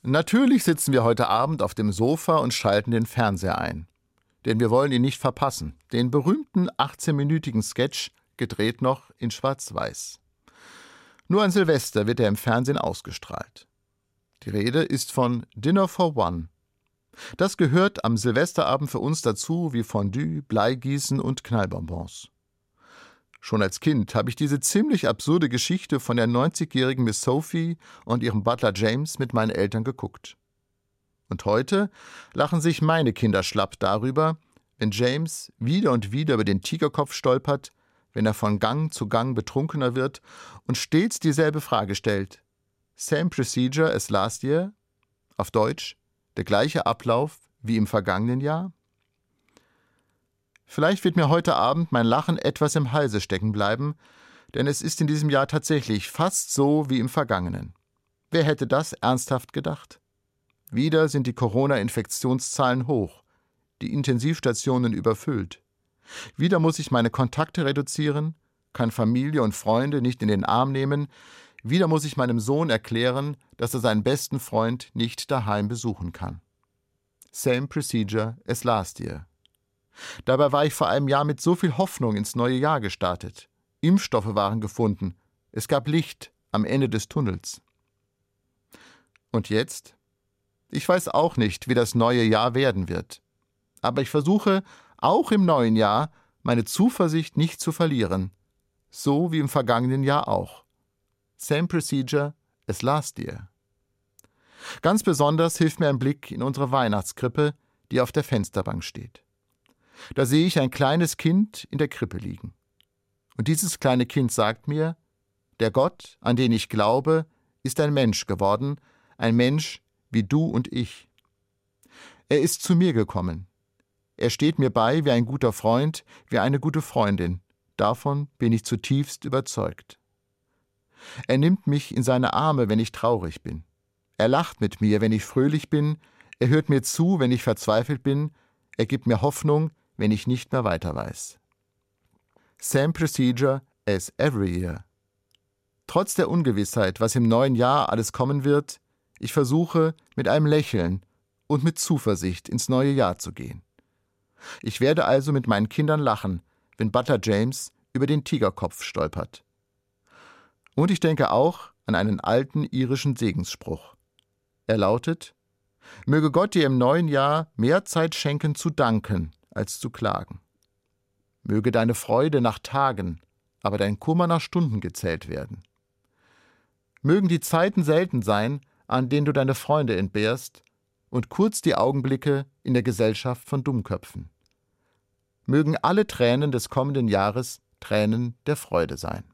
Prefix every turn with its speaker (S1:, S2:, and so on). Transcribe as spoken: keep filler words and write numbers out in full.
S1: Natürlich sitzen wir heute Abend auf dem Sofa und schalten den Fernseher ein. Denn wir wollen ihn nicht verpassen. Den berühmten achtzehnminütigen Sketch, gedreht noch in Schwarz-Weiß. Nur an Silvester wird er im Fernsehen ausgestrahlt. Die Rede ist von Dinner for One. Das gehört am Silvesterabend für uns dazu wie Fondue, Bleigießen und Knallbonbons. Schon als Kind habe ich diese ziemlich absurde Geschichte von der neunzigjährigen Miss Sophie und ihrem Butler James mit meinen Eltern geguckt. Und heute lachen sich meine Kinder schlapp darüber, wenn James wieder und wieder über den Tigerkopf stolpert, wenn er von Gang zu Gang betrunkener wird und stets dieselbe Frage stellt. Same procedure as last year? Auf Deutsch, der gleiche Ablauf wie im vergangenen Jahr? Vielleicht wird mir heute Abend mein Lachen etwas im Halse stecken bleiben, denn es ist in diesem Jahr tatsächlich fast so wie im vergangenen. Wer hätte das ernsthaft gedacht? Wieder sind die Corona-Infektionszahlen hoch, die Intensivstationen überfüllt. Wieder muss ich meine Kontakte reduzieren, kann Familie und Freunde nicht in den Arm nehmen. Wieder muss ich meinem Sohn erklären, dass er seinen besten Freund nicht daheim besuchen kann. Same procedure as last year. Dabei war ich vor einem Jahr mit so viel Hoffnung ins neue Jahr gestartet. Impfstoffe waren gefunden. Es gab Licht am Ende des Tunnels. Und jetzt? Ich weiß auch nicht, wie das neue Jahr werden wird. Aber ich versuche, auch im neuen Jahr, meine Zuversicht nicht zu verlieren. So wie im vergangenen Jahr auch. Same procedure as last year. Ganz besonders hilft mir ein Blick in unsere Weihnachtskrippe, die auf der Fensterbank steht. Da sehe ich ein kleines Kind in der Krippe liegen. Und dieses kleine Kind sagt mir, der Gott, an den ich glaube, ist ein Mensch geworden, ein Mensch wie du und ich. Er ist zu mir gekommen. Er steht mir bei wie ein guter Freund, wie eine gute Freundin. Davon bin ich zutiefst überzeugt. Er nimmt mich in seine Arme, wenn ich traurig bin. Er lacht mit mir, wenn ich fröhlich bin. Er hört mir zu, wenn ich verzweifelt bin. Er gibt mir Hoffnung, wenn ich nicht mehr weiter weiß. Same procedure as every year. Trotz der Ungewissheit, was im neuen Jahr alles kommen wird, ich versuche, mit einem Lächeln und mit Zuversicht ins neue Jahr zu gehen. Ich werde also mit meinen Kindern lachen, wenn Butler James über den Tigerkopf stolpert. Und ich denke auch an einen alten irischen Segensspruch. Er lautet: Möge Gott dir im neuen Jahr mehr Zeit schenken zu danken als zu klagen. Möge deine Freude nach Tagen, aber dein Kummer nach Stunden gezählt werden. Mögen die Zeiten selten sein, an denen du deine Freunde entbehrst, und kurz die Augenblicke in der Gesellschaft von Dummköpfen. Mögen alle Tränen des kommenden Jahres Tränen der Freude sein.